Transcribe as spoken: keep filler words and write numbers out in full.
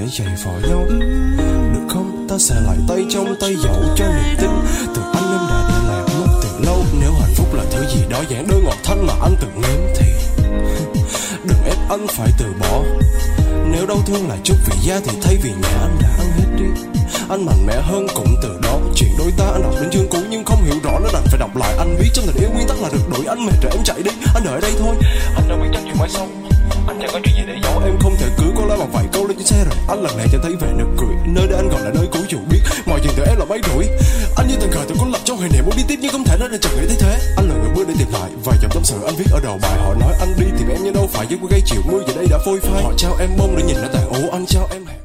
giày vò nhau. Được không, ta sẽ lại tay trong tay dẫu cho niềm tin. Từ anh em đã để lại mất từ lâu. Nếu hạnh phúc là thứ gì đó dạng đôi ngọt thanh mà anh từng nếm thì đừng ép anh phải từ bỏ. Nếu đau thương là chút vì da thì thay vì nhà anh đã ăn hết đi. Anh mạnh mẽ hơn cũng từ đó. Chuyện đôi ta anh đọc đến chương cũ nhưng không hiểu rõ nó đành phải đọc lại. Anh biết trong tình yêu nguyên tắc là được đổi. Anh mệt rồi em chạy đi, anh đợi đây thôi. Anh đã biết chắc chuyện mai sau anh chẳng có chuyện gì để giấu. Em không thể cứ có lẽ bằng vài câu lên trên xe rồi anh lần này chẳng thấy về nực cười. Nơi đây anh gọi là nơi cũ dù biết mọi chuyện từ em là mấy rủi. Anh như từng khờ từng có lập trong hoài niệm muốn đi tiếp nhưng không thể nên chẳng nghĩ thấy thế. Anh lần người bước để tìm lại vài dòng tâm sự anh viết ở đầu bài. Họ nói anh đi tìm em nhưng đâu phải với gây chiều mưa giờ đây đã phôi phai. Họ trao em bông để nhìn nó tàn ố. Anh trao em